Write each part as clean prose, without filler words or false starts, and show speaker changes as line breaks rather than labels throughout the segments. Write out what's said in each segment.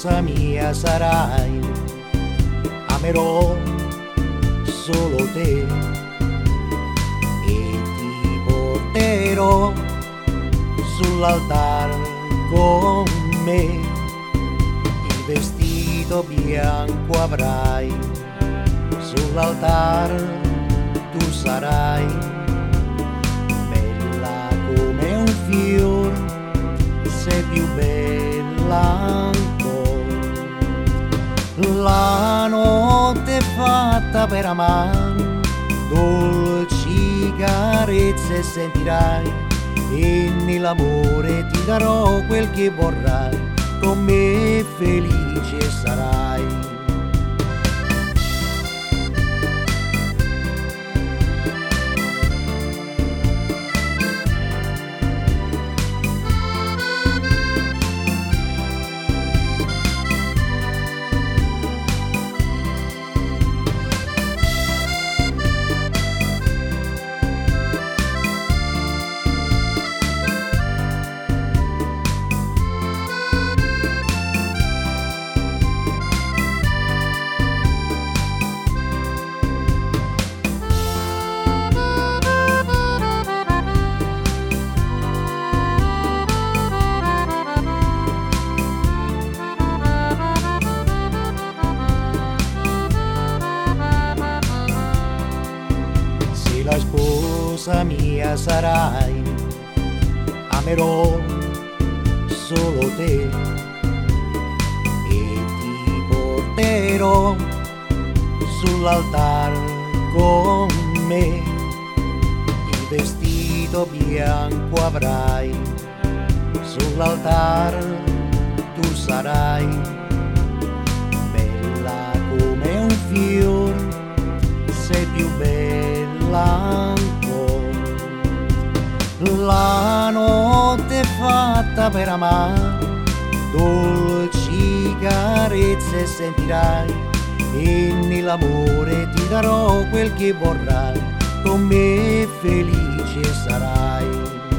sposa mia sarai, amerò solo te e ti porterò sull'altare con me. Il vestito bianco avrai, sull'altare tu sarai, bella come un fiore, sei più bella ancora. La notte è fatta per amare, dolci carezze sentirai, e nell'amore ti darò quel che vorrai, con me felice sarai. La sposa mia sarai, amerò solo te e ti porterò sull'altare con me. Il vestito bianco avrai, sull'altare tu sarai, bella come un fiore, sei più bella ancora. La notte è fatta per amare, dolci carezze sentirai, e nell'amore ti darò quel che vorrai, con me felice sarai.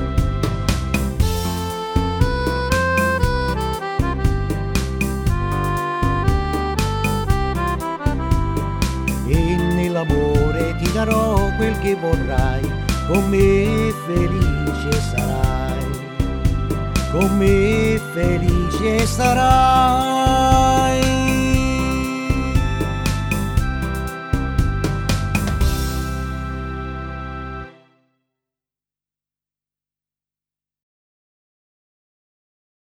E nell'amore ti darò quel che vorrai, con me felice sarai, con me felice sarai.